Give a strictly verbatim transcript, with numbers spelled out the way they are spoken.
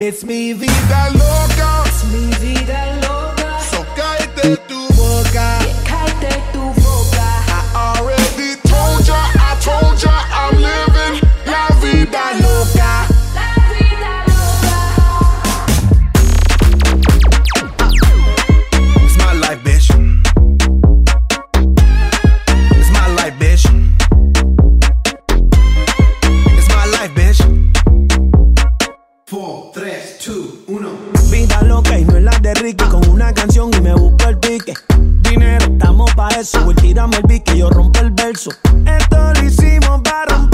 It's mi vida loca. Es mi vida loca. So cállate tu boca. Yeah, cállate tu boca. I already told ya, I told ya, I'm living la vida loca. La vida loca. It's my life, bitch. It's my life, bitch. It's my life, bitch. four, tres, dos, uno. Vida loca y no es la de Ricky. Con una canción y me busco el pique. Dinero, estamos pa' eso. Voy, tírame el pique, yo rompo el verso. Esto lo hicimos para romper